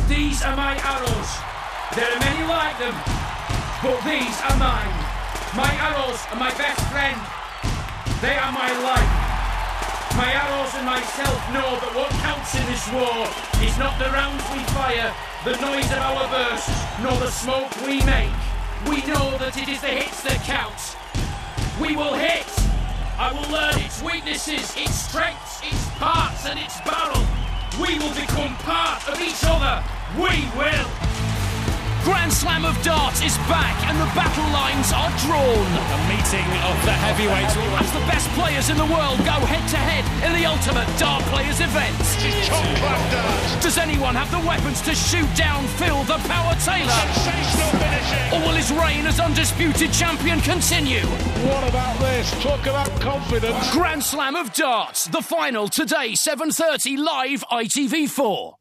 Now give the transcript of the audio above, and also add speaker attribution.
Speaker 1: These are my arrows. There are many like them, but these are mine. My arrows are my best friend. They are my life. My arrows and myself know that what counts in this war is not the rounds we fire, the noise of our bursts, nor the smoke we make. We know that it is the hits that count. We will hit. I will learn its weaknesses, its strengths, its parts and its barrel. We will become part of each other. We will.
Speaker 2: Grand Slam of Darts is back and the battle lines are drawn.
Speaker 3: A meeting of the heavyweights.
Speaker 2: As the best players in the world go head-to-head in the ultimate Dart Players event. Does anyone have the weapons to shoot down Phil the Power Taylor?
Speaker 4: Sensational finishing.
Speaker 2: Or will his reign as undisputed champion continue?
Speaker 4: What about this? Talk about confidence.
Speaker 2: Grand Slam of Darts, the final today, 7:30 live ITV4.